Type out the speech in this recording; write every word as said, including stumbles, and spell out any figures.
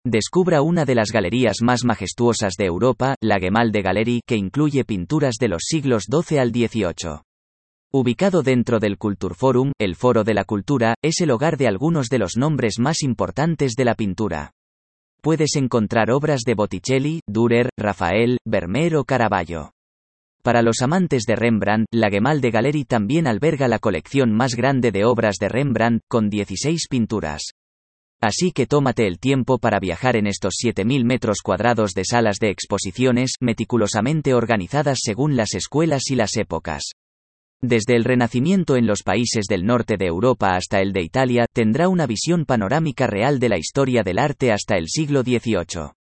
Descubra una de las galerías más majestuosas de Europa, la Gemäldegalerie Gallery, que incluye pinturas de los siglos doce al dieciocho. Ubicado dentro del Kulturforum, el Foro de la Cultura, es el hogar de algunos de los nombres más importantes de la pintura. Puedes encontrar obras de Botticelli, Dürer, Rafael, Vermeer o Caravaggio. Para los amantes de Rembrandt, la Gemäldegalerie Gallery también alberga la colección más grande de obras de Rembrandt, con dieciséis pinturas. Así que tómate el tiempo para viajar en estos siete mil metros cuadrados de salas de exposiciones, meticulosamente organizadas según las escuelas y las épocas. Desde el Renacimiento en los países del norte de Europa hasta el de Italia, tendrá una visión panorámica real de la historia del arte hasta el siglo dieciocho.